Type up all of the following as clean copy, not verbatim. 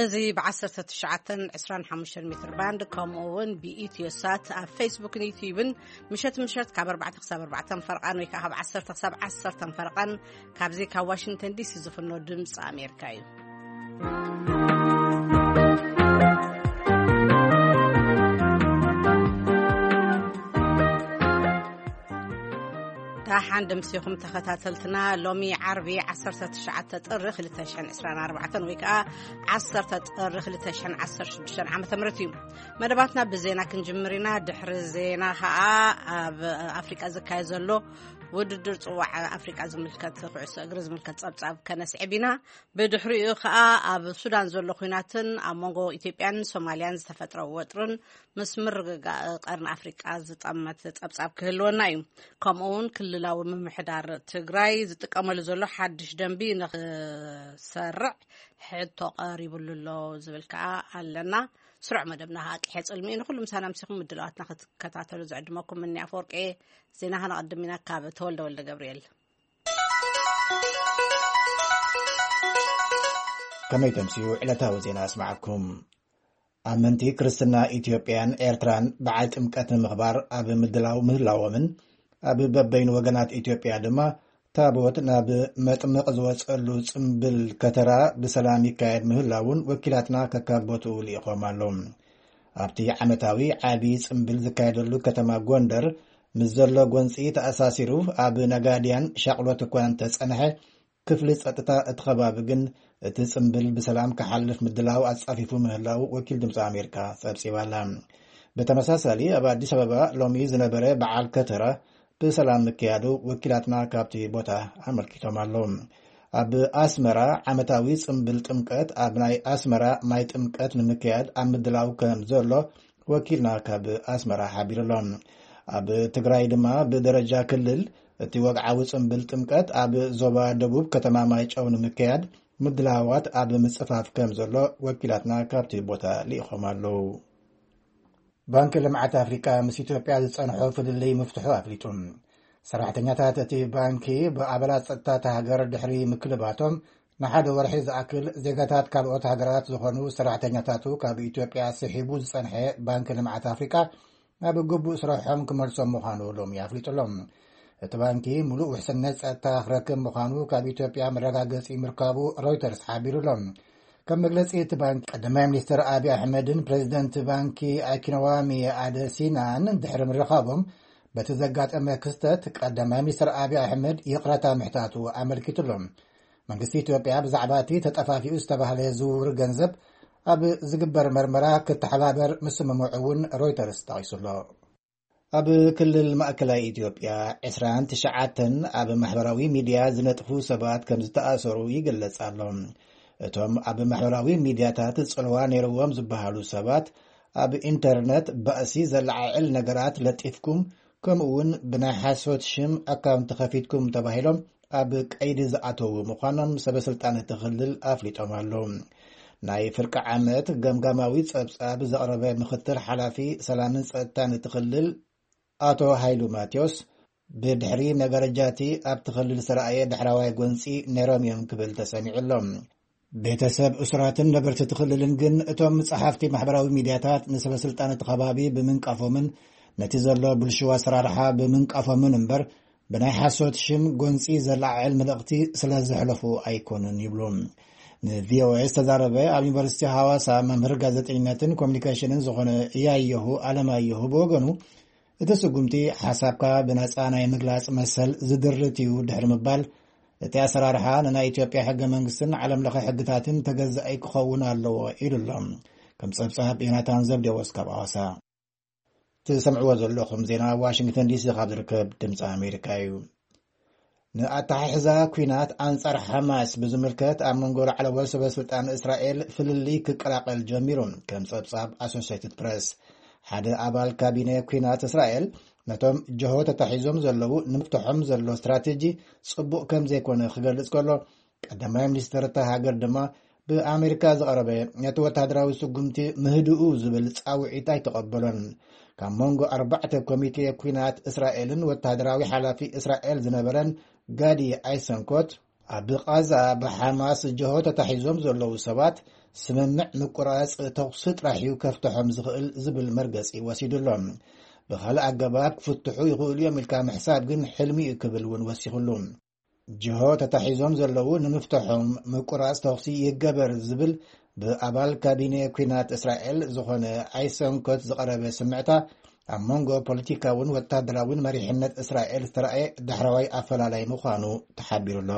هذه بعصرة تشعتن 25 متر باند كومون بإيتيوسات فيسبوك يوتيوب مشت كابر 4 فرقان ويكا هب 10 فرقان كابزي كا واشنطن دي سي زفنو دمص أمريكايو تاحان دمسيكم تختاتلتنا لومي عربي 19 تطرخ لتشحن 24 ويكا 10 تطرخ لتشحن 16 عام تمرتيم مدباتنا بزينا كنجمرينا دحر زينا افريقيا زكاي زلو وددر صواع افريقيا زملكت رؤس اغرز ملكت صبصاب كنسعبينا بدحريو خا اب سودان زلو خيناتن امونغو ايثيوبيان سوماليان زتفطرو وطرن مسمر قرن افريقيا زطمت صبصاب كهلونا يم كمون كللاو ممحدار تግራይ ዝጥቀመሉ ዘሎ ሓድሽ ደንቢ ንኽሰርዕ ሕቶ ቀሪቡሉ ዝብልካ ኣለና ስሩዕ መደብና ሓቂ ሕጽልሚ ንኹሉ ምሳና ምስኹም ምድላዋትና ክትከታተሉ ዝዕድመኩም ምን ያፈርቄ ዜና ኸነቀድሚና ካብ ተወልደ ገብርኤል ከመይ ተምሲዩ ዕለታዊ ዜና ኣስማዓኩም ኣመንቲ ክርስትና ኢትዮጵያን ኤርትራን በዓል ጥምቀት ንምኽባር ኣብ ምድላው ምህላዎምን ኣብ በበይኑ ወገናት ኢትዮጵያ ድማ ታቦት ናብ መጥምቕ ዝወጸሉ ጽምብል ከተራ ብሰላም ይካየድ ምህላውን ወኪላትና ከካቦቱ ሊኢኾም ኣሎም ኣብቲ ዓመታዊ ዓቢ ጽምብል ዝካየደሉ ከተማ ጎንደር ምስ ዘሎ ጎንፂ ተኣሳሲሩ ኣብ ነጋድያን ሻቅሎት እኳ እንተጸንሐ ክፍሊ ጸጥታ እቲ ከባቢ ግን እቲ ጽምብል ብሰላም ክሓልፍ ምድላው ኣጻፊፉ ምህላው ወኪል ድምፂ ኣሜሪካ ጸብጺባላ በተመሳሳሊ ኣብ ኣዲስ አበባ ሎሚ ዝነበረ በዓል ከተራ بسلام مكيادو وكيلاتنا كابتي بوتا أمريكتهم اللهم أب أسمرا عمتاوي صنبل تمكت أبناي أسمرا ماي تمكت نمكياد أمدلاو كم زرلو وكيلنا كاب أسمرا حبير اللهم أب تقراي دما بدرجة كلل تيوقعو صنبل تمكت أب زوبا دبوب كتما مايش أو نمكياد مدلاوات أب مصفاف كم زرلو وكيلاتنا كابتي بوتا ليخوم اللهم بانك لمعات أفريقيا مس إثيوبيا زصنحو فدلي مفتوحو أفليتهم سرحتኛታት እቲ ባንኪ ብኣባላት ጸጥታ ሃገር ድሕሪ ምክልባቶም ንሓደ ወርሒ ዝኣክል ዜጋታት ካልኦት ሃገራት ዝኾኑ ሰራሕተኛታቱ ካብ ኢትዮጵያ ስሒቡ ዝጸንሐ ባንክ ልምዓት ኣፍሪቃ ናብ ግቡእ ስራሖም ክመልሶም ምዃኑ ሎሚ ኣፍሊጡሎም እቲ ባንኪ ሙሉእ ውሕስነት ጸጥታ ክረክብ ምዃኑ ካብ ኢትዮጵያ መረጋገፂ ምርካቡ ሮይተርስ ሓቢሩሎም كم مجلس بانك قدماء مينستر أبي أحمد بريزيدنت بانكي أكينوامي أدسينان دحر من رقابهم بتزقات أما كستت قدماء مينستر أبي أحمد يقرأ محتاطو عمل كتلهم من قصيتو بياب زعباتي تتأفافي أستبه لزور جنزب أب زقبر مرمرا كتحبابر مسم معون رويترز تغيسو الله أب كل المأكلة إثيوبيا 29 أب محبراوي ميديا زنتفو سبات كم زتأثروا يقلص عليهم እቶም ኣብ ማሕበራዊ ሚድያታት ጽልዋ ነይሮም ዝበሃሉ ሰባት ኣብ ኢንተርኔት ባእሲ ዘለዓዕል ነገራት ለጢፍኩም ከምኡውን ብናይ ሓሶት ሽም ኣካውንት ከፊትኩም ተባሂሎም ኣብ ቀይዲ ዝኣተዉ ምዃኖም ሰበስልጣናት ክልል ኣፍሊጦም ኣለዉ ናይ ፍርቂ ዓመት ገምጋማዊ ጸብጻብ ዘቕረበ ምክትል ሓላፊ ሰላምን ጸጥታን ክልል ኣቶ ሃይሉ ማቴዎስ ብድሕሪ መጋረጃቲ ኣብ ክልል ሰራየ ድሕራዋይ ጎንፂ ነይሮም እዮም ክብል ተሰሚዑሎም ቤተሰብ እስራትን ነበርቲ ትኽልልን ግን እቶም መጽሓፍቲ ማሕበራዊ ሚድያታት ንሰበስልጣናት ከባቢ ብምንቃፎምን ነቲ ዘሎ ብልሽዋ ስራርሓ ብምንቃፎምን እምበር ብናይ ሓሶት ሽም ጎንፂ ዘላዓዕል መልእኽቲ ስለ ዘሕለፉ ኣይኮኑን ይብሎም ንቪኦኤ ዝተዛረበ ኣብ ዩኒቨርሲቲ ሐዋሳ መምህር ጋዜጠኝነትን ኮሙኒኬሽንን ዝኾነ እያየሁ ኣለማየሁ ብወገኑ እቲ ስጉምቲ ሓሳብካ ብነፃ ናይ ምግላጽ መሰል ዝድርት እዩ ድሕሪ ምባል እቲ ኣሰራርሓ ናይ ኢትዮጵያ ሕገ መንግስትን ዓለም ለኸ ሕግታትን ተገዛኢ ክኸውን ኣለዎ ኢሉሎም ከም ጸብጻብ ዮናታን ዘብዴዎስ ካብ ሐዋሳ ትሰምዕዎ ዘለኹም ዜና ዋሽንግተን ዲሲ ካብ ዝርከብ ድምፂ ኣሜሪካ እዩ ንኣተሓሕዛ ኩናት ኣንጻር ሓማስ ብዝምልከት ኣብ መንጎ ላዕለዎት ሰበስልጣን እስራኤል ፍልሊ ክቀላቀል ጀሚሩ ከም ጸብጻብ ኣሶሲየትድ ፕሬስ ሓደ ኣባል ካቢነ ኩናት እስራኤል ነቶም ጀሆ ተታሒዞም ዘለዉ ንምፍትሖም ዘሎ ስትራቴጂ ጽቡቕ ከም ዘይኮነ ክገልጽ ከሎ ቀዳማይ ሚኒስትር እታ ሃገር ድማ ብኣሜሪካ ዝቐረበ ነቲ ወታደራዊ ስጉምቲ ምህድኡ ዝብል ጻውዒት ኣይተቐበሎን ካብ መንጎ 4 ኮሚቴ ኩናት እስራኤልን ወታደራዊ ሓላፊ እስራኤል ዝነበረን ጋዲ ኣይሰንኮት ኣብ ቃዛ ብሓማስ ጀሆ ተታሒዞም ዘለዉ ሰባት ስምምዕ ምቁራጽ ተኩስ ጥራሕዩ ከፍተሖም ዝኽእል ዝብል መርገጺ ወሲዱሎም ብኻልእ ኣገባብ ክፍትሑ ይኽእሉ እዮም ኢልካ ምሕሳብ ግን ሕልሚ ክብል እውን ወሲኹሉ ጅሆ ተታሒዞም ዘለዉ ንምፍትሖም ምቁራጽ ተኩሲ ይገበር ዝብል ብኣባል ካቢነ ኩናት እስራኤል ዝኾነ ኣይሰንኮት ዝቐረበ ስምዕታ ኣብ መንጎ ፖለቲካውን ወታደራውን መሪሕነት እስራኤል ዝተረኣየ ዳሕራዋይ ኣፈላላይ ምዃኑ ተሓቢሩሎ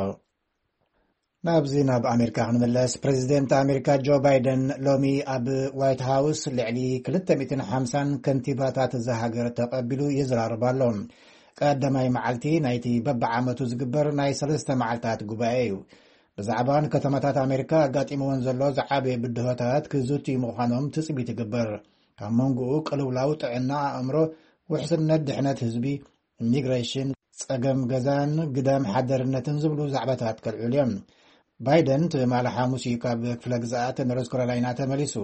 ናብዚ ናብ ኣሜሪካ ክንምለስ ፕሬዚደንት ኣሜሪካ ጆ ባይደን ሎሚ ኣብ ዋይት ሃውስ ልዕሊ 250 ከንቲባታት ዝሃገር ተቐቢሉ ይዝራርብ ኣሎ ቀዳማይ መዓልቲ ናይቲ በብዓመቱ ዝግበር ናይ 3 መዓልታት ጉባኤ እዩ ብዛዕባ ከተማታት ኣሜሪካ ኣጋጢሞውን ዘሎ ዝዓበየ ብድሆታት ክዝትዩ ምዃኖም ትፅቢት ይግበር ካብ መንጎኡ ቅልውላው ጥዕና ኣእምሮ ውሕስነት ድሕነት ህዝቢ ኢሚግሬሽን ጸገም ገዛን ግዳም ሓደርነትን ዝብሉ ዛዕባታት ከልዕሉ እዮም ባይደን ትማል ሐሙስ ካብ ክፍለ ግዛኣት ኖርዝ ካሮላይና ተመሊሱ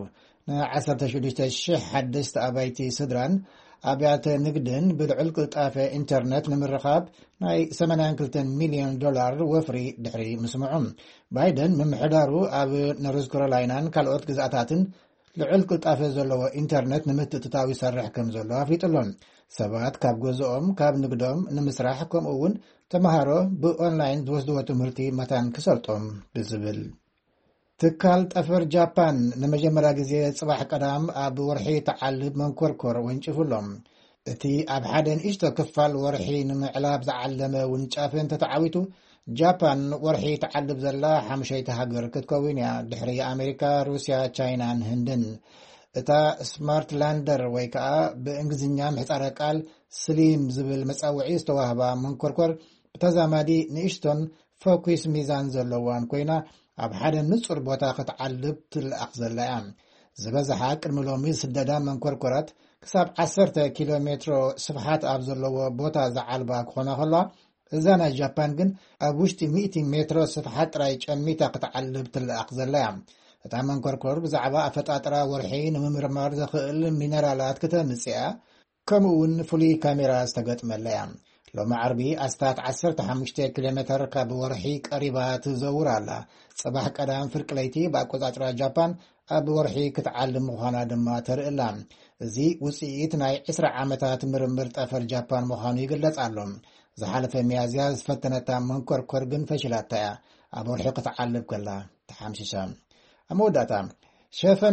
ን16,000 ሓደስቲ ኣባይቲ ስድራን ኣብያተ ንግድን ብልዑል ቅልጣፈ ኢንተርነት ንምርኻብ ናይ $82 ሚልዮን ወፍሪ ድሕሪ ምስምዑ ባይደን ምምሕዳሩ ኣብ ኖርዝ ካሮላይናን ካልኦት ግዛኣታትን ልዑል ቅልጣፈ ዘለዎ ኢንተርነት ንምትእትታዊ ይሰርሕ ከም ዘሎ ኣፍሊጡሎም ሰባት ካብ ገዝኦም ካብ ንግዶም ንምስራሕ ከምኡውን ተማሃሮ ብኦንላይን ዝወስድዎ ትምህርቲ መታን ክሰልጦም ብዝብል ትካል ጠፈር ጃፓን ንመጀመርያ ግዜ ጽባሕ ቀዳም ኣብ ወርሒ ተዓልብ መንኮርኮር ወንጭፍሎም እቲ ኣብ ሓደ ንእሽቶ ክፋል ወርሒ ንምዕላብ ዝዓለመ ውንጫፍን ተተዓዊቱ ጃፓን ወርሒ ተዓልብ ዘላ 5 ሃገር ክትከውን እያ ድሕሪ ኣሜሪካ ሩስያ ቻይናን ህንድን እታ ስማርት ላንደር ወይ ከዓ ብእንግሊዝኛ ምህጻረ ቃል ስሊም ዝብል መጻውዒ ዝተዋህባ መንኮርኮር ብተዛማዲ ንእሽቶን ፎኩስ ሚዛን ዘለዋን ኮይና ኣብ ሓደ ንጹር ቦታ ክትዓልብ ትልኣኽ ዘላ እያ ዝበዝሓ ቅድሚ ሎሚ ስደዳ መንኮርኮራት ክሳብ 10 ኪሎ ሜትሮ ስፍሓት ኣብ ዘለዎ ቦታ ዝዓልባ ክኾና ከላ እዛ ናይ ጃፓን ግን ኣብ ውሽጢ 100 ሜትሮ ስፍሓት ጥራይ ጨሚታ ክትዓልብ ትልኣኽ ዘላ እያ እታ መንኮርኮር ብዛዕባ ኣፈጣጥራ ወርሒ ንምምርማር ዘኽእል ሚነራላት ከተምጽያ ከምኡውን ፍሉይ ካሜራ ዝተገጥመላ እያ ሎሚ ዓርቢ ኣስታት 15 ኪሎሜትር ካብ ወርሒ ቀሪባ ትዘውር ኣላ ጽባሕ ቀዳም ፍርቂ ለይቲ ብኣቆጻጽራ ጃፓን ኣብ ወርሒ ክትዓልም ምዃና ድማ ተርእላ እዚ ውጽኢት ናይ 20 ዓመታት ምርምር ጠፈር ጃፓን ምዃኑ ይግለጽ ኣሎ ዝሓለፈ ሚያዝያ ዝፈተነታ መንኮርኮር ግን ፈሽላታ እያ ኣብ ወርሒ ክትዓልብ ከላ ተሓምሽሻ ኣመወዳእታ ሸፈነ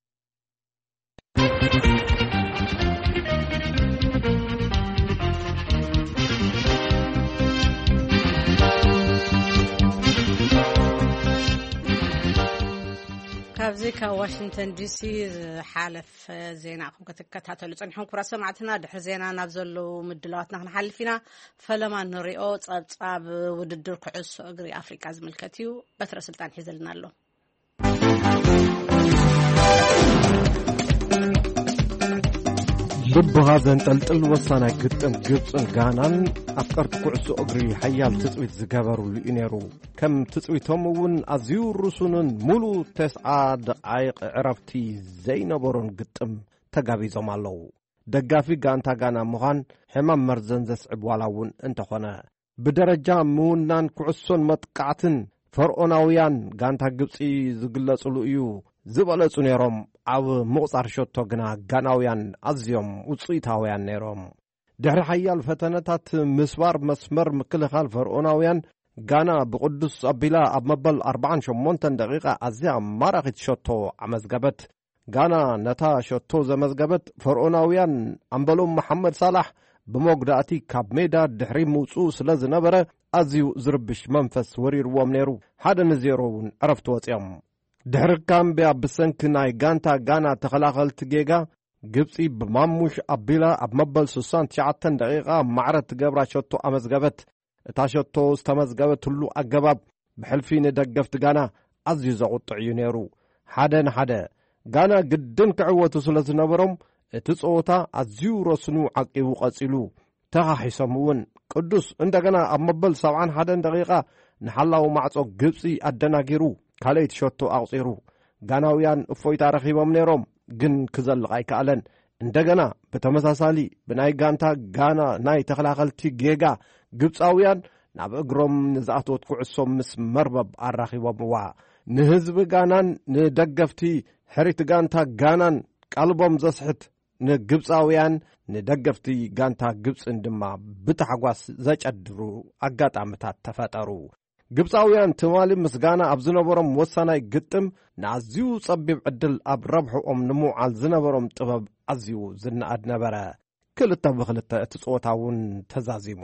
ካብዚ ካብ ዋሽንግተን ዲሲ ዝሓለፍ ዜናኹም ክትከታተሉ ፀኒሖም ኩራ ሰማዕትና ድሕሪ ዜና ናብ ዘለው ምድላዋትና ክንሓልፍ ኢና ፈለማ ንሪኦ ጸብጻብ ውድድር ኩዕሶ እግሪ ኣፍሪቃ ዝምልከት እዩ በትረ ስልጣን ሒዘልና ኣሎ ልብها ዘንጠልጥል ወሳናይ ግጥም ግብፅን ጋናን ኣፍቀርቲ ኩዕሶ እግሪ ሓያል ትፅቢት ዝገበሩሉ እዩ ነይሩ ከም ትፅቢቶም እውን ኣዝዩ ርሱንን ሙሉእ 9 ደቂቕ ዕረፍቲ ዘይነበሮን ግጥም ተጋቢዞም ኣለዉ ደጋፊ ጋንታ ጋና ምዃን ሕማም መርዘን ዘስዕብ ዋላ እውን እንተኾነ ብደረጃ ምውናን ኩዕሶን መጥቃዕትን ፈርዖናውያን ጋንታ ግብፂ ዝግለጽሉ እዩ ዝበለጹ ነይሮም ኣብ ምቕጻር ሸቶ ግና ጋናውያን ኣዝዮም ውጽኢታውያን ነይሮም ድሕሪ ሓያል ፈተነታት ምስባር መስመር ምክልኻል ፈርዖናውያን ጋና ብቅዱስ ኣቢላ ኣብ መበል 48 ደቂቓ ኣዝያ ማራኺት ሸቶ ኣመዝገበት ጋና ነታ ሸቶ ዘመዝገበት ፈርዖናውያን ኣምበሎም መሐመድ ሳላሕ ብሞግዳእቲ ካብ ሜዳ ድሕሪ ምውፁእ ስለ ዝነበረ ኣዝዩ ዝርብሽ መንፈስ ወሪርዎም ነይሩ 1-0 እውን ዕረፍቲ ወፂኦም ድሕሪ ካምቢያ ብሰንኪ ናይ ጋንታ ጋና ተኸላኸልቲ ጌጋ ግብፂ ብማሙሽ ኣቢላ ኣብ መበል 69 ደቂቓ ማዕረት ትገብራ ሸቶ ኣመዝገበት እታ ሸቶ ዝተመዝገበትሉ ኣገባብ ብሕልፊ ንደገፍቲ ጋና ኣዝዩ ዘቁጥዕ እዩ ነይሩ 1-1 ጋና ግድን ክዕወቱ ስለ ዝነበሮም እቲ ጸወታ ኣዝዩ ረስኑ ዓቂቡ ቀጺሉ ተኻሒሶም እውን ቅዱስ እንደገና ኣብ መበል 71 ደቂቓ ንሓላው ማዕጾ ግብፂ ኣደናጊሩ ካልእቲ ሸቶ ኣቕፂሩ ጋናውያን እፎይታ ረኺቦም ነይሮም ግን ክዘልቕ ኣይከኣለን እንደገና ብተመሳሳሊ ብናይ ጋንታ ጋና ናይ ተኸላኸልቲ ጌጋ ግብፃውያን ናብ እግሮም ንዝኣትወት ኩዕሶ ምስ መርበብ ኣራኺቦምዋ ንህዝቢ ጋናን ንደገፍቲ ሕሪት ጋንታ ጋናን ቃልቦም ዘስሕት ንግብፃውያን ንደገፍቲ ጋንታ ግብፅን ድማ ብታሕጓስ ዘጨድሩ ኣጋጣሚታት ተፈጠሩ። ግብፃውያን ትማሊ ምስጋና ኣብ ዝነበሮም ወሳናይ ግጥም ንኣዝዩ ጸቢብ ዕድል ኣብ ረብሕኦም ንምውዓል ዝነበሮም ጥበብ ኣዝዩ ዝነኣድ ነበረ። 2-2 እቲ ጸወታ እውን ተዛዚሙ።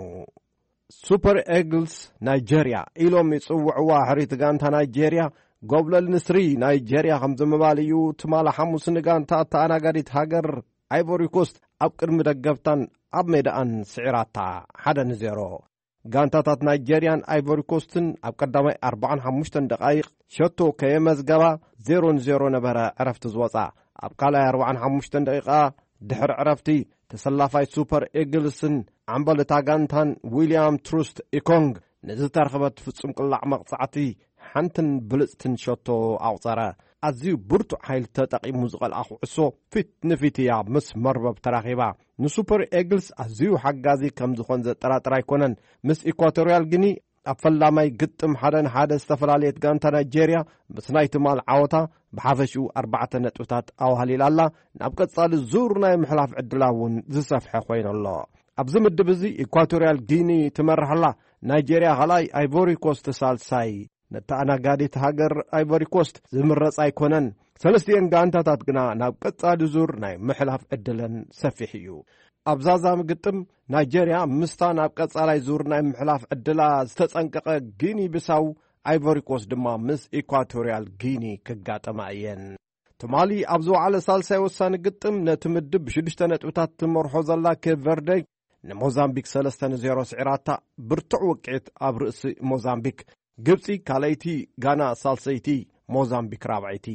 ሱፐር ኤግልስ ናይጀርያ ኢሎም ይጽውዕዋ ሕሪት ጋንታ ናይጀርያ ጎብለል ንስሪ ናይጀርያ ከም ዝምባል እዩ። ትማሊ 5 ጋንታ ተኣናጋዲት ሃገር ኣይቮሪ ኮስት ኣብ ቅድሚ ደገፍታን ኣብ ሜዳኣን ስዒራታ 1-0 ጋንታታት ናይጀርያን ኣይቮሪ ኮስትን ኣብ ቀዳማይ 45 ደቂቕ ሸቶ ከየመዝገባ 0-0 ነበረ ዕረፍቲ ዝወፃ። ኣብ ካልኣይ 45 ደቂቓ ድሕሪ ዕረፍቲ ተሰላፋይ ሱፐር ኤግልስን ዓምበልታ ጋንታን ዊልያም ትሩስት ኢኮንግ ንዝተረኸበት ፍጹም ቅላዕ መቕጻዕቲ ሓንትን ብልጽትን ሸቶ ኣውፀረ። ኣዝዩ ብርቱዕ ሓይሊ ተጠቒሙ ዝቐልዓ ኩዕሶ ፊት ንፊት እያ ምስ መርበብ ተራኺባ። ንሱፐር ኤግልስ ኣዝዩ ሓጋዚ ከም ዝኾን ዘጠራጥር ኣይኮነን። ምስ ኢኳቶርያል ግኒ ኣብ ፈላማይ ግጥም 1-1 ዝተፈላለየት ጋንታ ናይጀርያ ምስ ናይ ትማል ዓወታ ብሓፈሽኡ 4 ነጥብታት ኣዋህሊላ ኣላ። ናብ ቀጻሊ ዙር ናይ ምሕላፍ ዕድላ እውን ዝሰፍሐ ኮይኑሎ። ኣብዚ ምድብ እዚ ኢኳቶርያል ጊኒ ትመርሐላ፣ ናይጀርያ ኻልኣይ፣ ኣይቮሪ ኮስት ሳልሳይ። ነተኣናጋዲት ሃገር ኣይቮሪ ኮስት ዝምረጽ ኣይኮነን። ሰለስቲአን ጋንታታት ግና ናብ ቀጻሊ ዙር ናይ ምሕላፍ ዕድለን ሰፊሕ እዩ። ኣብ ዛዛም ግጥም ናይጀርያ ምስታ ናብ ቀጻላይ ዙር ናይ ምሕላፍ ዕድላ ዝተጸንቀቐ ጊኒ ብሳው፣ ኣይቮሪ ኮስት ድማ ምስ ኢኳቶርያል ጊኒ ክጋጠማ እየን። ትማሊ ኣብ ዝወዓለ ሳልሳይ ወሳኒ ግጥም ነቲ ምድብ ብ6 ነጥብታት ትመርሖ ዘላ ኬፕ ቨርደ ንሞዛምቢክ 3-0 ስዒራታ ብርቱዕ ውቅዒት ኣብ ርእሲ ሞዛምቢክ። ግብፂ ካልይቲ፣ ጋና ሳልሰይቲ፣ ሞዛምቢክ ራብዐይቲ።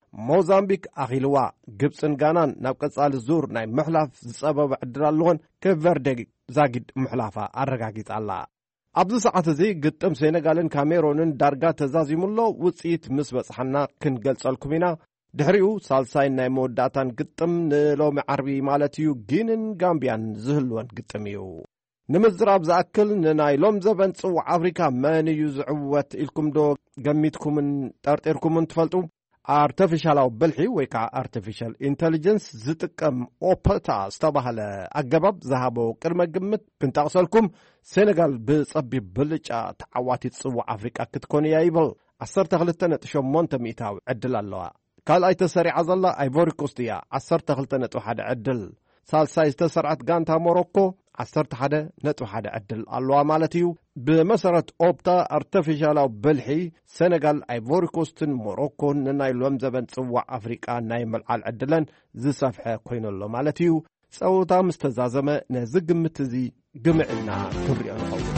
ሞዛምቢክ ኣኺልዋ ግብፅን ጋናን ናብ ቀጻሊ ዙር ናይ ምሕላፍ ዝጸበበ ዕድል ኣለዎን። ኬፕ ቨርደ ዛጊድ ምሕላፋ ኣረጋጊጻላ። ኣብዚ ሰዓት እዚ ግጥም ሴኔጋልን ካሜሮንን ዳርጋ ተዛዚሙሎ ውፅኢት ምስ በጽሓና ክንገልጸልኩም ኢና። ድሕሪኡ ሳልሳይ ናይ መወዳእታን ግጥም ንሎሚ ዓርቢ ማለት እዩ ጊንን ጋምቢያን ዝህልወን ግጥም እዩ። ንምዝራብ ዝኣክል ንናይ ሎም ዘበን ጽዋዕ ኣፍሪካ መን እዩ ዝዕወት ኢልኩም ዶ ገሚትኩምን ጠርጢርኩምን ትፈልጡ? ኣርቲፊሻላዊ ብልሒ ወይ ከዓ ኣርቲፊሻል ኢንተሊጀንስ ዝጥቀም ኦፐታ ዝተባህለ ኣገባብ ዝሃቦ ቅድመ ግምት ክንጠቕሰልኩም። ሴኔጋል ብጸቢብ ብልጫ ተዓዋቲት ጽዋዕ ኣፍሪቃ ክትኮን እያ ይብል። 12.8 ሚእታዊ ዕድል ኣለዋ። ካልኣይ ተሰሪዓ ዘላ ኣይቮሪ ኮስት እያ 12.1 ዕድል። ሳልሳይ ዝተሰርዓት ጋንታ ሞሮኮ 11.1 ዕድል ኣለዋ ማለት እዩ። ብመሰረት ኦፕታ ኣርቲፊሻላዊ ብልሒ ሴኔጋል ኣይቮሪ ኮስትን ሞሮኮን ንናይ ሎም ዘበን ጽዋዕ ኣፍሪቃ ናይ መልዓል ዕድለን ዝሰፍሐ ኮይኑሎ ማለት እዩ። ጸወታ ምስ ተዛዘመ ነዚ ግምት እዚ ግምዕና ክንሪኦ ንኸውን።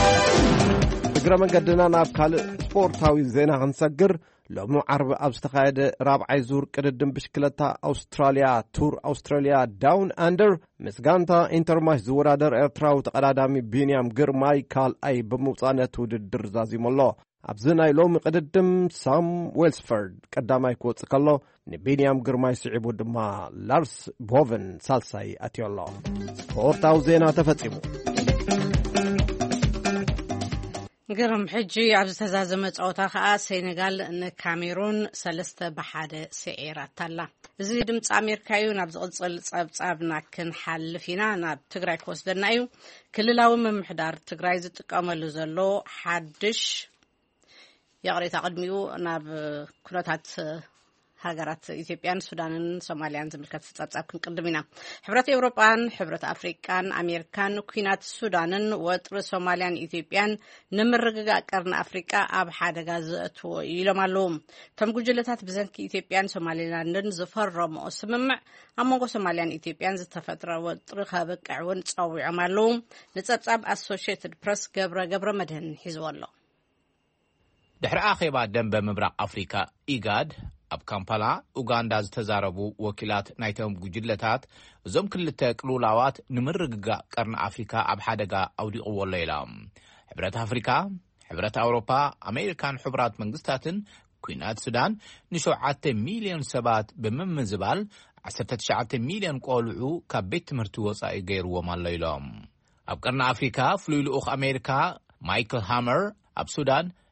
እግረ መንገድና ናብ ካልእ ስፖርታዊ ዜና ክንሰግር ሎሚ ዓርቢ ኣብ ዝተኻየደ ራብዓይ ዙር ቅድድም ብሽክለታ ኣውስትራልያ ቱር ኣውስትራልያ ዳውን ኣንደር ምስ ጋንታ ኢንተርማሽ ዝወዳደር ኤርትራዊ ተቐዳዳሚ ቢንያም ግርማይ ካልኣይ ብምውፃእ ነቲ ውድድር ዛዚሙሎ። ኣብዚ ናይ ሎሚ ቅድድም ሳም ዌልስፈርድ ቀዳማይ ክወፅእ ከሎ ንቢንያም ግርማይ ስዒቡ ድማ ላርስ ቦቨን ሳልሳይ ኣትዮሎ። ስፖርታዊ ዜና ተፈጺሙ። ግርም ሕጂ ኣብ ዝተዛዘመ ጸወታ ከዓ ሴኔጋል ንካሜሩን 3-1 ስዒራታላ። እዚ ድምፂ ኣሜሪካ እዩ። ናብ ዝቕፅል ጸብጻብና ክንሓልፍ ኢና። ናብ ትግራይ ክወስደና እዩ። ክልላዊ ምምሕዳር ትግራይ ዝጥቀመሉ ዘሎ ሓድሽ የቕሬታ ቅድሚኡ ናብ ኩነታት ሃገራት ኢትዮጵያን ሱዳንን ሶማልያን ዝምልከት ጸብጻብ ክንቅድም ኢና። ሕብረት ኤውሮጳን ሕብረት ኣፍሪቃን ኣሜሪካን ኩናት ሱዳንን ወጥሪ ሶማልያን ኢትዮጵያን ንምርግጋእ ቀርኒ ኣፍሪቃ ኣብ ሓደጋ ዘእትዎ ኢሎም ኣለዉ። እቶም ጉጅለታት ብዘንኪ ኢትዮጵያን ሶማሊላንድን ዝፈረምኦ ስምምዕ ኣብ መንጎ ሶማልያን ኢትዮጵያን ዝተፈጥረ ወጥሪ ከበቅዕ እውን ፀዊዖም ኣለዉ። ንጸብጻብ ኣሶሺየትድ ፕረስ ገብረ መድህን ሒዝዎ ኣሎ። ድሕሪ ኣኼባ ደንበ ምብራቕ ኣፍሪካ ኢጋድ ኣብ ካምፓላ ኡጋንዳ ዝተዛረቡ ወኪላት ናይቶም ጉጅለታት እዞም ክልተ ቅልውላዋት ንምርግጋእ ቀርኒ ኣፍሪካ ኣብ ሓደጋ ኣውዲቕዎ ኣሎ ኢሎም። ሕብረት ኣፍሪካ፣ ሕብረት ኣውሮፓ፣ ኣሜሪካን ሕቡራት መንግስታትን ኩናት ሱዳን ን7 ሚልዮን ሰባት ብምምዝባል 19 ሚልዮን ቆልዑ ካብ ቤት ትምህርቲ ወጻኢ ገይርዎም ኣሎ ኢሎም። ኣብ ቀርኒ ኣፍሪካ ፍሉይ ልኡኽ ኣሜሪካ ማይክል ሃመር ኣብ ሱዳን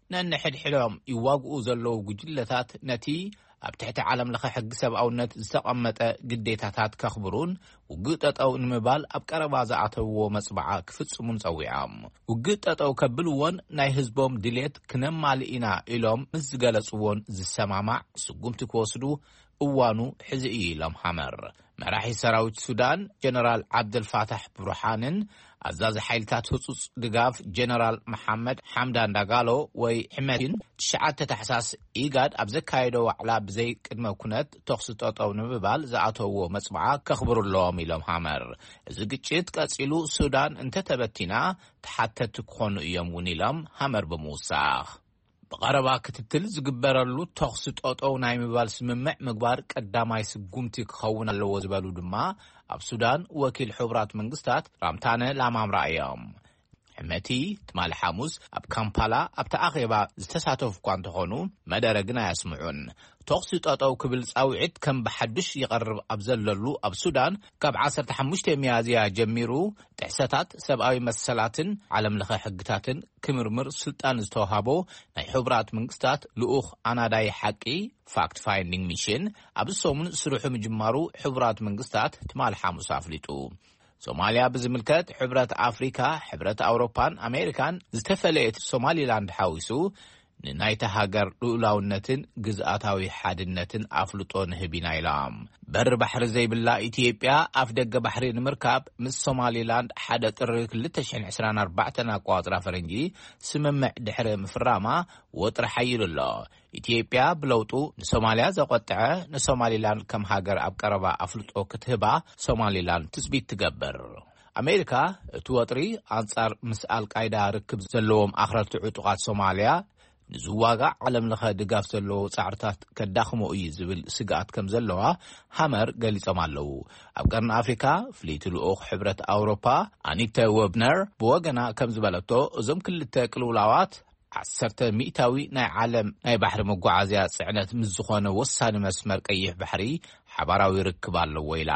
ነንሕድሕዶም ይዋግኡ ዘለዉ ጉጅለታት ነቲ ኣብ ትሕቲ ዓለም ለኸ ሕጊ ሰብኣውነት ዝተቐመጠ ግዴታታት ከኽብሩን ውግእ ጠጠው ንምባል ኣብ ቀረባ ዝኣተውዎ መጽባዓ ክፍጽሙን ጸዊዖም ውግእ ጠጠው ከብልዎን ናይ ህዝቦም ድሌት ክነማልእ ኢና ኢሎም ምስ ዝገለጽዎን ዝሰማማዕ ስጉምቲ ክወስዱ እዋኑ ሕዚ እዩ ኢሎም ሓመር መራሒ ሰራዊት ሱዳን ጀነራል ዓብደልፋታሕ ብሩሓንን ኣዛዚ ሓይልታት ህጹጽ ድጋፍ ጀነራል መሐመድ ሓምዳን ዳጋሎ ወይ ሕመቲን 9 ታሕሳስ ኢጋድ ኣብ ዘካየዶ ዋዕላ ብዘይ ቅድመ ኩነት ተኽሲ ጠጠው ንምባል ዝኣተውዎ መጽባዓ ከኽብሩለዎም ኢሎም ሓመር እዚ ግጭት ቀጺሉ ሱዳን እንተተበቲና ተሓተቲ ክኾኑ እዮም እውን ኢሎም ሓመር ብምውሳኽ በቀረባ ክትትል ዝግበረሉ ተኽሲ ጠጠው ናይ ምባል ስምምዕ ምግባር ቀዳማይ ስጉምቲ ክኸውን ኣለዎ ዝበሉ ድማ ኣብ ሱዳን ወኪል ሕቡራት መንግስታት ራምታነ ላማምራ እዮም ሕመቲ ትማል ሓሙስ ኣብ ካምፓላ ኣብ ተኣኼባ ዝተሳተፉ እኳ እንተኾኑ መደረ ግን ኣያስምዑን ተኽሲ ጠጠው ክብል ጻውዒት ከም ብሓድሽ ይቐርብ ኣብ ዘለሉ ኣብ ሱዳን ካብ 15 ሚያዝያ ጀሚሩ ጥሕሰታት ሰብኣዊ መሰላትን ዓለም ለኸ ሕግታትን ክምርምር ስልጣን ዝተዋሃቦ ናይ ሕቡራት መንግስታት ልኡኽ ኣናዳይ ሓቂ ፋክት ፋይንዲንግ ሚሽን ኣብ ሰሙን ስሩሑ ምጅማሩ ሕቡራት መንግስታት ትማል ሓሙስ ኣፍሊጡ ሶማሊያ ብዝምልከት ሕብረት ኣፍሪካ ሕብረት ኣውሮፓን ኣሜሪካን ዝተፈለየት ሶማሊላንድ ሓዊሱ ንናይታ ሃገር ልኡላውነትን ግዝኣታዊ ሓድነትን ኣፍልጦ ንህቢና ኢሎም በር ባሕሪ ዘይብላ ኢትዮጵያ ኣፍ ደገ ባሕሪ ንምርካብ ምስ ሶማሊላንድ ሓደ ጥሪ 2024 ኣቋፅራ ፈረንጂ ስምምዕ ድሕሪ ምፍራማ ወጥሪ ሓይሉ ኣሎ ኢትዮጵያ ብለውጡ ንሶማልያ ዘቆጥዐ ንሶማሊላንድ ከም ሃገር ኣብ ቀረባ ኣፍልጦ ክትህባ ሶማሊላንድ ትጽቢት ትገብር ኣሜሪካ እቲ ወጥሪ ኣንጻር ምስ አልቃይዳ ርክብ ዘለዎም ኣኽረርቲ ዕጡቃት ሶማልያ ንዝዋጋዕ ዓለም ለኸ ድጋፍ ዘለዎ ጻዕርታት ከዳኽሞ እዩ ዝብል ስጋኣት ከም ዘለዋ ሓመር ገሊጾም ኣለዉ ኣብ ቀርኒ ኣፍሪካ ፍሊት ልኡኽ ሕብረት ኣውሮፓ ኣኒተ ወብነር ብወገና ከም ዝበለቶ እዞም ክልተ ቅልውላዋት 10 ሚእታዊ ናይ ዓለም ናይ ባሕሪ መጓዓዝያ ጽዕነት ምስ ዝኾነ ወሳኒ መስመር ቀይሕ ባሕሪ ሓባራዊ ርክብ ኣለዎ ኢላ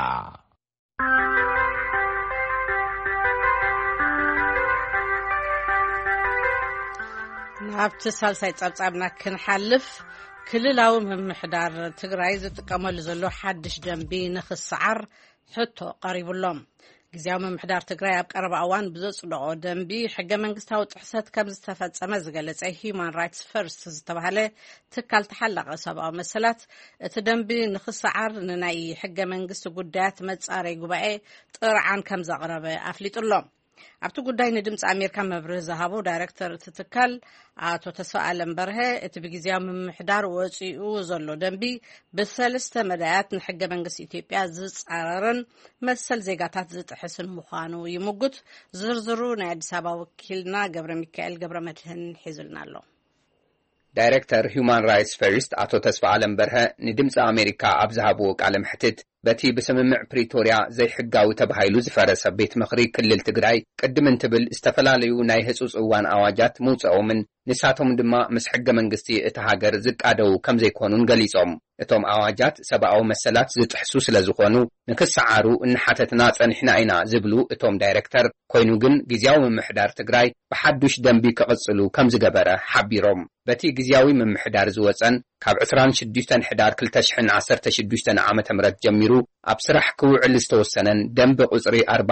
ናብቲ ሳልሳይ ጸብጻብና ክንሓልፍ ክልላዊ ምምሕዳር ትግራይ ዝጥቀመሉ ዘሎ ሓድሽ ደንቢ ንኽስዓር ሕቶ ቀሪቡሎም ጊዜያዊ ምምሕዳር ትግራይ ኣብ ቀረባ እዋን ብዘጽድቆ ደንቢ ሕገ መንግስታዊ ጥሕሰት ከም ዝተፈጸመ ዝገለጸ ሂዩማን ራይትስ ፈርስት ዝተባህለ ትካል ተሓላቐ ሰብኣዊ መሰላት እቲ ደንቢ ንኽስዓር ንናይ ሕገ መንግስቲ ጉዳያት መጻረይ ጉባኤ ጥርዓን ከም ዘቕረበ ኣፍሊጡሎም ኣብቲ ጉዳይ ንድምፂ ኣሜሪካ መብርህ ዝሃቡ ዳይሬክተር እቲ ትካል ኣቶ ተስፋኣለም በርሀ እቲ ብጊዜያዊ ምምሕዳር ወፂኡ ዘሎ ደንቢ ብሰለስተ መዳያት ንሕገ መንግስቲ ኢትዮጵያ ዝጻረርን መሰል ዜጋታት ዝጥሕስን ምዃኑ ይምጉት ዝርዝሩ ናይ ኣዲስ ኣበባ ወኪልና ገብረ ሚካኤል ገብረ መድህን ሒዙልና ኣሎ ዳይሬክተር ሂዩማን ራይትስ ፈርስት ኣቶ ተስፋኣለም በርሀ ንድምፂ ኣሜሪካ ኣብ ዝሃብዎ ቃለ ምሕትት በቲ በስምምዕ ፕሪቶሪያ ዘይሕጋዊ ተባሂሉ ዝፈረሰ ቤት ምኽሪ ክልል ትግራይ ቅድም እንትብል ዝተፈላለዩ ናይ ህጹጽ እዋን ኣዋጃት ምውጽኦምን ንሳቶም ድማ ምስ ሕገ መንግስቲ እቲ ሃገር ዝቃደው ከም ዘይኮኑን ገሊጾም እቶም ኣዋጃት ሰብኣዊ መሰላት ዝጥሕሱ ስለ ዝኾኑ ንክስዓሩ እንሓተትና ጸኒሕና ኢና ዝብሉ እቶም ዳይሬክተር ኮይኑ ግን ጊዜያዊ ምምሕዳር ትግራይ ብሓዱሽ ደንቢ ክቕጽሉ ከም ዝገበረ ሓቢሮም በቲ ጊዜያዊ ምምሕዳር ዝወፀን ካብ 26 ሕዳር 2016 ዓመተ ምህረት ጀሚሩ ኣብ ስራሕ ክውዕል ዝተወሰነን ደንቢ ቁጽሪ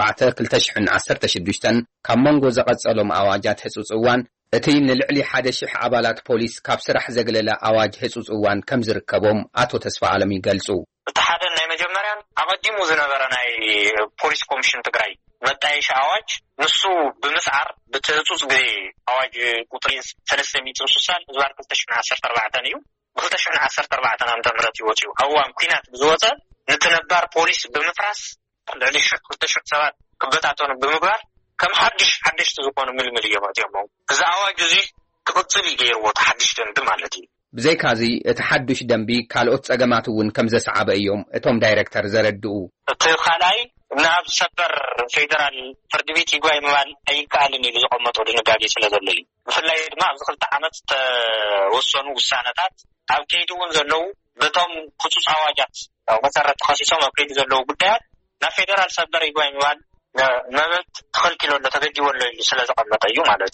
4/2016 ካብ መንጎ ዘቐጸሎም ኣዋጃት ህጹጽ እዋን እቲ ንልዕሊ 1,000 ኣባላት ፖሊስ ካብ ስራሕ ዘግለለ ኣዋጅ ህጹጽ እዋን ከም ዝርከቦም ኣቶ ተስፋኣለም ይገልጹ እቲ ሓደ ናይ መጀመርያን ኣቐዲሙ ዝነበረ ናይ ፖሊስ ኮሚሽን ትግራይ መጣየሽ ኣዋጅ ንሱ ብምስዓር ብትህጹጽ ግዜ ኣዋጅ ቁጥሪ 360 ዝባር 2014 እዩ ብ2014 ዓመተ ምህረት ይወጽኡ ኣዋም ኩናት ዝወጸ ንትነባር ፖሊስ ብምፍራስ ልዕሊ 2,000 ሰባት ክበታተኑ ብምግባር ከም ሓድሽ ዝኾኑ ምልምል እዮም ኣትዮም እዚ ኣዋጅ እዚ ክቕጽል ይገይርዎ ሓድሽ ደንቢ ማለት እዩ ብዘይካዚ እቲ ሓድሽ ደንቢ ካልኦት ጸገማት እውን ከም ዘሰዓበ እዮም እቶም ዳይሬክተር ዘረድኡ እቲ ካልኣይ ናብ ሰበር ፌደራል ፍርድ ቤት ይግባይ ምባል ኣይከኣልን ኢሉ ዝቐመጦ ድንጋጌ ስለ ዘሎ እዩ ብፍላይ ድማ ኣብዚ 2 ዓመት ተወሰኑ ውሳነታት ኣብ ከይዲ እውን ዘለው በቶም ህጹጽ ኣዋጃት መሰረት ተኸሲሶም ኣብ ከይዲ ዘለው ጉዳያት ናብ ፌደራል ሰበር ይግባይ ምባል መብት ተኸልኪሎሎ ተገዲቦሎ ኢሉ ስለ ዝቐመጠ እዩ ማለት እዩ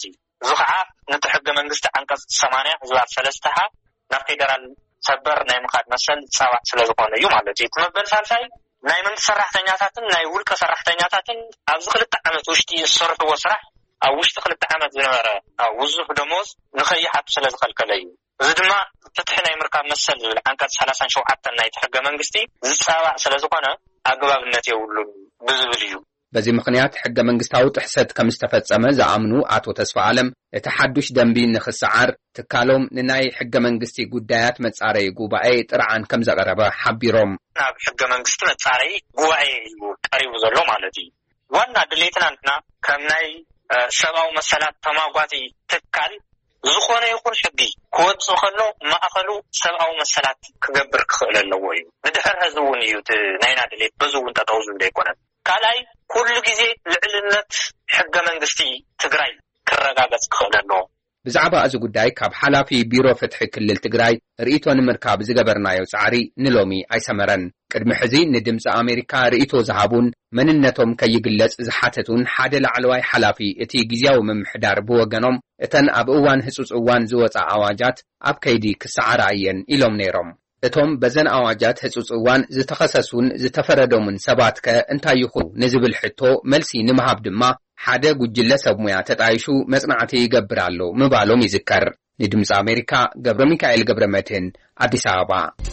زخعة نتحق منجست عنقص 8 زوار 3 ናብ ፌደራል ሰበር ናይ ምኻድ መሰል ጻዋዕ ስለ ዝኾነ እዩ ማለት እዩ ተመበል ሳልሳይ ናይ መንግስቲ ሰራሕተኛታትን ናይ ውልቀ ሰራሕተኛታትን ኣብ ዝኽልተ ዓመት ውሽጢ ዝሰርሕዎ ስራሕ ኣብ ውሽጢ 2 ዓመት ዝነበረ ውዙፍ ደሞዝ ንኸይሓቱ ስለ ዝኸልከለ እዩ እዚ ድማ ፍትሕ ናይ ምርካብ መሰል ዝብል አንቀጽ 37 ናይ ሕገ መንግስቲ ዝጻዋዕ ስለ ዝኾነ ኣግባብነት የብሉን ብዝብል እዩ በዚ ምክንያት ሕገ መንግስታዊ ጥሕሰት ከም ዝተፈጸመ ዝኣምኑ አቶ ተስፋ ዓለም እቲ ሓዱሽ ደንቢ ንኽስዓር ትካሎም ንናይ ሕገ መንግስቲ ጉዳያት መጻረይ ጉባኤ ጥርዓን ከም ዘቀረበ ሓቢሮም ናብ ሕገ መንግስቲ መጻረይ ጉባኤ ቀሪቡ ዘሎ ማለት እዩ ዋና ድሌትናንትና ከም ናይ ሰብኣዊ መሰላት ተማጓቲ ትካል ዝኾነ ይኹን ሕጊ ክወጽእ ከሎ ማእኸሉ ሰብኣዊ መሰላት ክገብር ክኽእል ኣለዎ እዩ ንድሕር ህዝቢ እውን እዩ ናይና ድሌት በዙ እውን ጠጠው ዝብል ኣይኮነን ካልኣይ ኩሉ ግዜ ልዕልነት ሕገ መንግስቲ ትግራይ ክረጋገጽ ክኽእል ኣለዎ ብዛዕባ እዚ ጉዳይ ካብ ሓላፊ ቢሮ ፍትሒ ክልል ትግራይ ርእይቶ ንምርካብ ዝገበርናዮ ጻዕሪ ንሎሚ ኣይሰመረን ቅድሚ ሕዚ ንድምፂ ኣሜሪካ ርእይቶ ዝሃቡን መንነቶም ከይግለጽ ዝሓተቱን ሓደ ላዕለዋይ ሓላፊ እቲ ግዝያዊ ምምሕዳር ብወገኖም እተን ኣብ እዋን ህጹጽ እዋን ዝወፃ ኣዋጃት ኣብ ከይዲ ክሰዓራ እየን ኢሎም ነይሮም እቶም በዘን ኣዋጃት ህጹጽ እዋን ዝተኸሰሱን ዝተፈረዶምን ሰባት ከ እንታይ ይኹኑ ንዝብል ሕቶ መልሲ ንምሃብ ድማ ሓደ ጉጅለ ሰብ ሙያ ተጣይሹ መጽናዕቲ ይገብር ኣሎ ምባሎም ይዝከር ንድምፂ ኣሜሪካ ገብረ ሚካኤል ገብረ መድህን ኣዲስ ኣበባ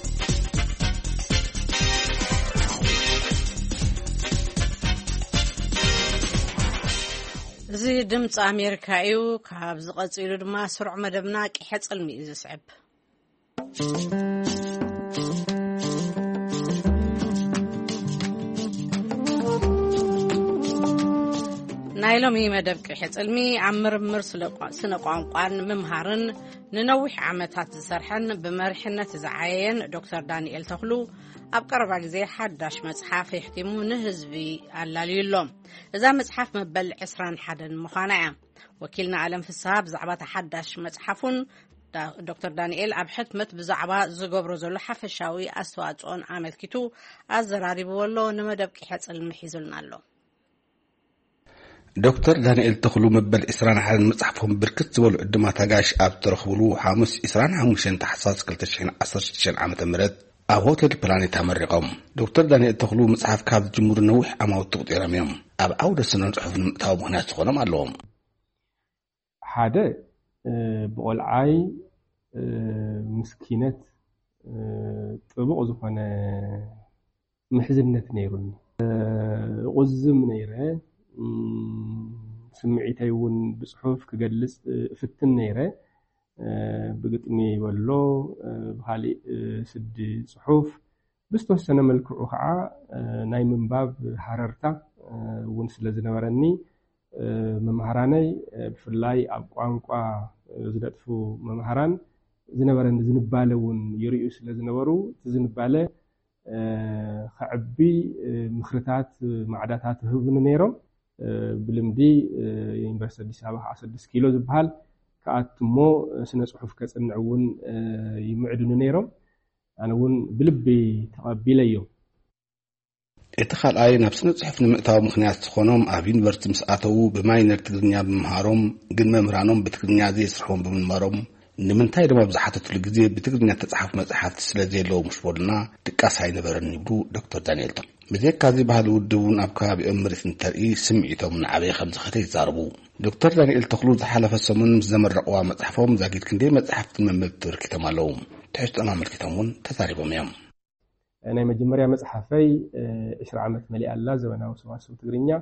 እዚ ድምፂ ኣሜሪካ እዩ ካብ ዝቐጽሉ ድማ ስሩዕ መደብና ቂሐ ጽልሚ እዩ ዝስዕብ ናይ ሎሚ መደብ ቂሐ ጽልሚ ኣብ ምርምር ስነ ቋንቋን ምምሃርን ንነዊሕ ዓመታት ዝሰርሐን ብመሪሕነት ዝዓየን ዶክተር ዳንኤል ተኽሉ ኣብ ቀረባ ግዜ ሓዳሽ መጽሓፍ የሕቲሙ ንህዝቢ ኣላልዩሎም እዛ መጽሓፍ መበል 21 ምዃና እያ ወኪልና ዓለም ፍስሓ ብዛዕባ ሓዳሽ መጽሓፉን ዶክተር ዳንኤል ኣብ ሕትመት ብዛዕባ ዝገብሮ ዘሎ ሓፈሻዊ ኣስተዋጽኦን ኣመልኪቱ ኣዘራሪብዎ ኣሎ ንመደብ ቂሐ ጽልሚ ሒዙልና ኣሎ ዶክተር ዳንኤል ተኽሉ መበል 21 መጽሓፎም ብርክት ዝበሉ ዕድማት ኣጋሽ ኣብ ተረኽብሉ ሓሙስ 25 ታሕሳስ 2016 ዓመተ ምህረት ኣብ ሆቴል ፕላኔት ኣመሪቖም ዶክተር ዳንኤል ተኽሉ መጽሓፍ ካብ ዝጅምሩ ነዊሕ ዓመት ተቆጢሮም እዮም ኣብ ዓውደ ስነ ጽሑፍ ንምእታው ምኽንያት ዝኾኖም ኣለዎም ሓደ ብቆልዓይ ምስኪነት ጥቡቕ ዝኾነ ምሕዝነት ነይሩኒ ቁዝም ነይረ ስምዒተይ እውን ብጽሑፍ ክገልጽ ፍትን ነይረ ብግጥሚ ወሎ ብኻሊእ ስዲ ጽሑፍ ብዝተወሰነ መልክዑ ከዓ ናይ ምንባብ ሓረርታ እውን ስለ ዝነበረኒ መምሃራነይ ብፍላይ ኣብ ቋንቋ ዝደጥፉ መምሃራን ዝነበረኒ ዝንባለ እውን ይርዩ ስለ ዝነበሩ ዝንባለ ከዕቢ ምኽርታት ማዕዳታት ህብኑ ነይሮም ብልምዲ ዩኒቨርሲቲ አዲስ አበባ 16 ኪሎ ዝበሃል ከኣትሞ ስነ ጽሑፍ ከጽንዕ እውን ይምዕድኑ ነይሮም ኣነ እውን ብልቢ ተቐቢለዮም እቲ ካልኣይ ናብ ስነ ጽሑፍ ንምእታው ምኽንያት ዝኾኖም ኣብ ዩኒቨርሲቲ ምስ ኣተው ብማይነር ትግርኛ ብምምሃሮም ግን መምህራኖም ብትግርኛ ዘይስርሖም ብምንባሮም ንምንታይ ድማ ብዝሓተትሉ ግዜ ብትግርኛ ተጻሓፍ መጽሓፍቲ ስለ ዘየለዎ ምሽ ቦልና ድቃስ ኣይነበረን ይብሉ ዶክተር ዳንኤል ተኽሉ ብዘይካ እዚ ባህሊ ውድቡን ኣብ ከባቢኦም ምርኢት እንተርኢ ስምዒቶም ንዓበይ ከም ዝኸተ ይዛረቡ ዶክተር ዳንኤል ተኽሉ ዝሓለፈ ሰሙን ምስ ዘመረቕዋ መጽሓፎም ዛጊድ ክንደይ መጽሓፍቲ መንበብቲ ተበርኪቶም ኣለዉ ትሕዝቶኦም ኣመልኪቶም እውን ተዛሪቦም እዮም ናይ መጀመርያ መጽሓፈይ 20 ዓመት መሊኣላ ዘመናዊ ሰዋስው ትግርኛ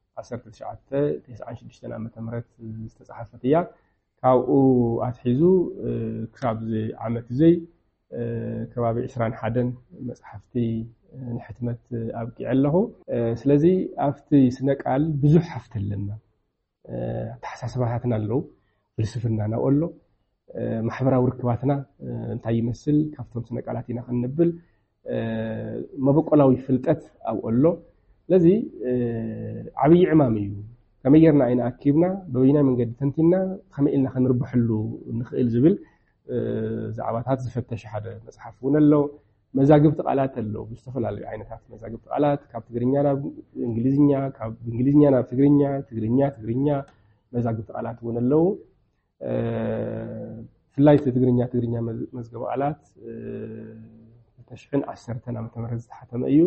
1996 ዓመተ ምህረት ዝተጻሕፈት እያ ካብኡ ኣትሒዙ ክሳብ ዓመት ዘይ ከባቢ 21 መጽሓፍቲ ንሕትመት ኣብቂዕ ኣለኹ ስለዚ ኣብቲ ስነቃል ብዙሕ ሓፍት ኣለና ተሓሳስባታትና ኣለዉ ፍልስፍናና ኣሎ ማሕበራዊ ርክባትና እንታይ ይመስል ካብቶም ስነቃላት ኢና ክንብል መበቆላዊ ፍልጠት ኣብኡ ኣሎ ስለዚ ዓብይ ዕማም እዩ ከመይ ጌርና ኢና ኣኪብና በበይናይ መንገዲ ተንቲና ከመይ ኢልና ክንርብሐሉ ንኽእል ዝብል ዛዕባታት ዝፈተሽ ሓደ መጽሓፍ እውን ኣሎ መዛግብቲ ቃላት ኣለዉ ብዝተፈላለዩ ዓይነታት መዛግብቲ ቃላት ካብ ትግርኛ ናብ እንግሊዝኛ ካብ እንግሊዝኛ ናብ ትግርኛ ትግርኛ መዛግብቲ ቃላት እውን ኣለዉ ፍላይ ትግርኛ መዝገቡ ቃላት ተሽሕን 10 ዓመተ ምህረት ዝሓተመ እዩ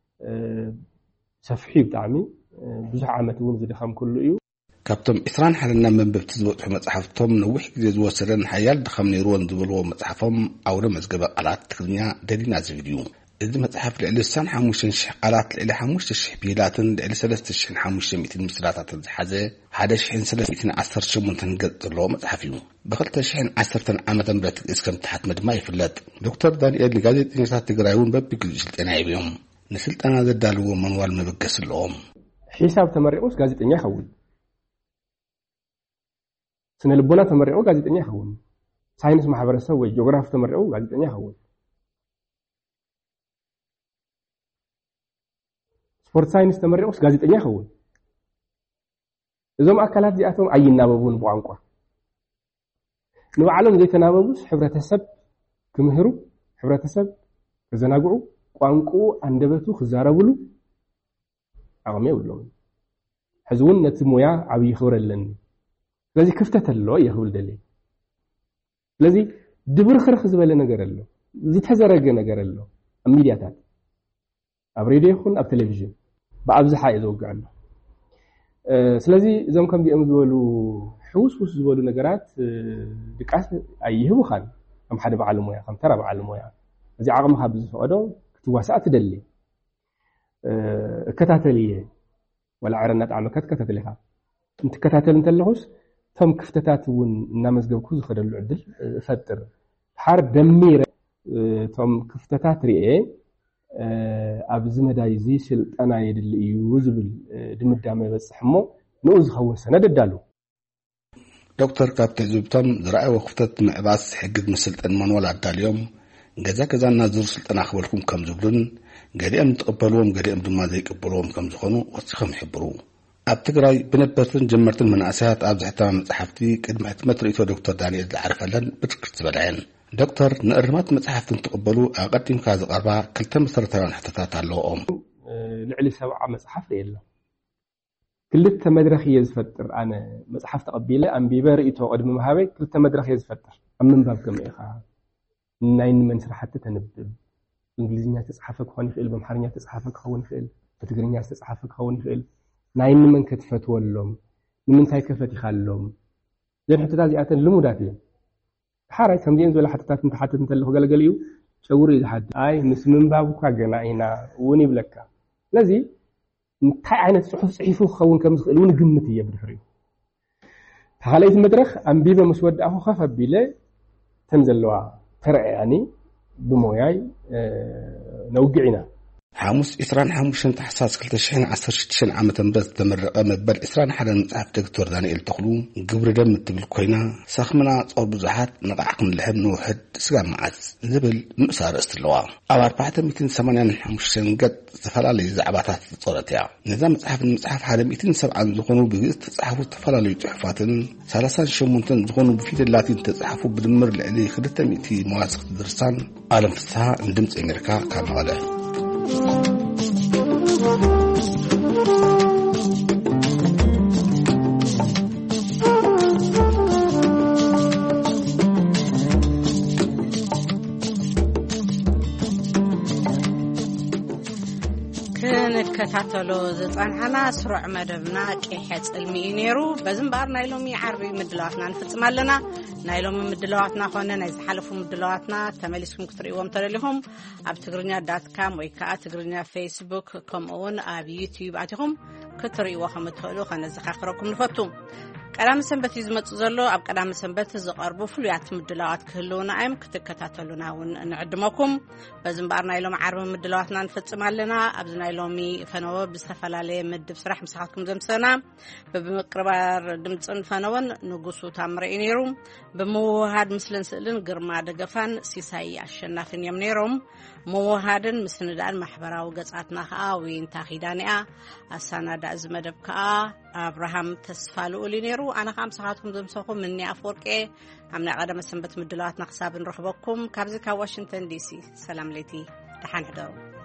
ሰፊሕ ብጣዕሚ ብዙሕ ዓመት እውን ዝደኸም ኩሉ እዩ ካብቶም 21 መንበብቲ ዝበፅሑ መጽሓፍቶም ነዊሕ ግዜ ዝወሰደን ሓያል ድኻም ነይሩዎን ዝብልዎ መጽሓፎም አውደ መዝገበ ቃላት ትግርኛ ደሊና ዝብል እዩ እዚ መጽሓፍ ልዕሊ 65,000 ቃላት ልዕሊ 5,000 ብሂላትን ልዕሊ 3,500 ምስላታትን ዝሓዘ 1,318 ገጽ ዘለዎ መጽሓፍ እዩ ብ2010 ዓመተ ምህረት እስከም ተሓትመ ድማ ይፍለጥ ዶክተር ዳንኤል ንጋዜጠኛታት ትግራይ እውን በቢግዜኡ ስልጠና ይብዮም ንስልጠና ዘዳልዎ መንዋል መበገስ ኣለዎም ሒሳብ ተመሪቑስ ጋዜጠኛ ይኸውን ስነ ልቦና ተመሪቑ ጋዜጠኛ ይኸውን ሳይንስ ማሕበረሰብ ወይ ጂኦግራፊ ተመሪቑ ጋዜጠኛ ይኸውን ስፖርት ሳይንስ ተመሪቑስ ጋዜጠኛ ይኸውን እዞም አካላት እዚኣቶም ኣይናበቡን ብቋንቋ ንባዕሎም ዘይተናበቡስ ሕብረተሰብ ክምህሩ ሕብረተሰብ ክዘናግዑ ቋንቋ አንደበቱ ክዛረብሉ አቅሚ የብሎም ሕዚ እውን ነቲ ሞያ ዓብይ ክብር ኣለኒ ስለዚ ክፍተት ኣሎ ይኽብል ደሊ ስለዚ ድብርኽርኽ ዝበለ ነገር ኣሎ ዝተዘረገ ነገር ኣሎ ኣብ ሚድያታት ኣብ ሬድዮ ይኹን ኣብ ቴሌቪዥን ብኣብዝሓ እዩ ዝውግዕ ኣሎ ስለዚ እዞም ከምዚኦም ዝበሉ ሕውስውስ ዝበሉ ነገራት ድቃስ ኣይህቡኻን ከም ሓደ በዓል ሞያ ከም ተራ በዓል ሞያ እዚ ዓቕምኻ ብዝፈቐዶ ክትዋሳእ ትደሊ እከታተልየ ወላ ዕረና ጣዕመ ክትከታተልኻ እንትከታተል እንተለኹስ ቶም ክፍተታት እውን እናመዝገብኩ ዝኸደሉ ዕድል ፈጥር ሓር ደሚረ ቶም ክፍተታት ርኤ ኣብ ዝመዳይ እዚ ስልጠና የድሊ እዩ ዝብል ድምዳመ በፅሕሞ ንኡ ዝኸውን ሰነድ ኣዳሉ ዶክተር ካብቲ ዝብቶም ዝረኣይዎ ክፍተት ምዕባስ ሕግዝ ምስልጠን መንዋል ኣዳልዮም ገዛ እናዝሩ ስልጠና ክበልኩም ከም ዝብሉን ገሊኦም ተቀበልዎም ገሊኦም ድማ ዘይቀበልዎም ከም ዝኾኑ ወሲኾም ይሕብሩ ኣብ ትግራይ ብነበርትን ጀመርትን መናእሰያት ኣብ ዝሕተማ መጽሓፍቲ ቅድሚ ሕትመት ርእይቶ ዶክተር ዳንኤል ዝዓርፈለን ብትክክል ዝበልዐን ዶክተር ንእርማት መጽሓፍትን ተቀበሉ ኣቀዲምካ ዝቐርባ ክልተ መሰረታውያን ሕቶታት ኣለዎም ልዕሊ 70 መጽሓፍ የለ ክልተ መድረኽ እየ ዝፈጥር ኣነ መጽሓፍ ተቀቢለ ኣንቢበ ርእይቶ ቅድሚ መሃበይ ክልተ መድረኽ እየ ዝፈጥር ኣብ ምንባብ ከመይ ኢኻ ናይ ንመን ስራሕቲ ተነብብ እንግሊዝኛ ተጻሓፈ ክኾን ይኽእል በአምሓርኛ ተጻሓፈ ክኸውን ይኽእል በትግርኛ ተጻሓፈ ክኸውን ይኽእል ናይ ንመን ክትፈትወሎም ንምንታይ ከፈቲኻሎም ዘን ሕቶታት እዚኣተን ልሙዳት እዮም ሓራይ ከምዚአን ዝበለ ሕቶታት እንትሓትት እንተለኹ ገለገል እዩ ጨጉሪ ዝሓድር ኣይ ምስ ምንባብኳ ገና ኢና እውን ይብለካ ስለዚ እንታይ ዓይነት ጽሑፍ ጽሒፉ ክኸውን ከም ዝኽእል እውን ግምት እየ ብድሕሪኡ ተኻለይቲ መድረኽ ኣንቢበ ምስ ወዳእኹ ከፍ ኣቢለ ተን ዘለዋ ተረኣያኒ ብሞያይ ነውግዒና ሓሙስ 25 ታሕሳስ 2016 ዓመተ ምህረት ተመረቀ መበል 21 መጽሓፍ ዶክተር ዳንኤል ተኽሉ ግብሪ ደም እትብል ኮይና ሳኽምና ጾር ብዙሓት ንቓዕ ክንልሕም ንውሕድ ስጋ መዓዝ ዝብል ምእሳር እስትለዋ ኣብ 485 ገጽ ዝተፈላለዩ ዛዕባታት ዝጾረት እያ ነዛ መጽሓፍ 170 ዝኾኑ ብግእዝ ተጻሕፉ ዝተፈላለዩ ጽሑፋትን 38 ዝኾኑ ብፊደል ላቲን ተጻሕፉ ብድምር ልዕሊ 200 መዋስኽ ድርሳን ዓለም ፍስሓ ድምፂ ኣሜሪካ ካብ መቐለ كتاتلو زصانحنا سرع مدبنا قيح صلمي نيرو بزنبار نايلومي عربي مدلواتنا نفصمالنا نايلومي مدلواتنا خونا ناي زحلفو مدلواتنا تملسكم كتريوم تلليهم اب تغرنيا.com ወይ ከዓ ትግርኛ ፌስቡክ ከምኡውን ኣብ ዩቲዩብ ኣቲኹም ክትሪእዎ ከም ትኽእሉ ከነዘኻኽረኩም ንፈቱ ቀዳም ሰንበት ዝመጽ ዘሎ ኣብ ቀዳም ሰንበት ዝቐርቡ ፍሉያት ምድላዋት ክህልውና እዮም ክትከታተሉና እውን ንዕድመኩም በዝምባር ናይሎም ዓርብ ምድላዋትና ንፈጽማለና ኣብ ናይሎሚ ፈነወ ብዝተፈላለየ ምድብ ስራሕ ምሳኻትኩም ዘምሰና በብምቅርባር ድምጽን ፈነወን ንጉሱ ታምረኢ ነይሩ በመዋሃድ ምስልን ስእልን ግርማ ደገፋን ሲሳይ አሸናፍን እዮም ነይሮም መዋሃድን ምስንዳን ማሕበራዊ ገጻትና ከዓ ወይንታ ኺዳንያ ኣሳናዳ ዝመደብ ከዓ አብርሃም ተስፋልኡሊ ነይሩ ኣነ ከም ሰዓትኩም ዘምሰኹም ምንያ አፈወርቄ ኣምና ቀደም ሰንበት ምድላዋትና ክሳብ ንረኽበኩም ካብዚ ካብ ዋሽንግተን ዲሲ ሰላም ለይቲ ደሓን ሕደሩ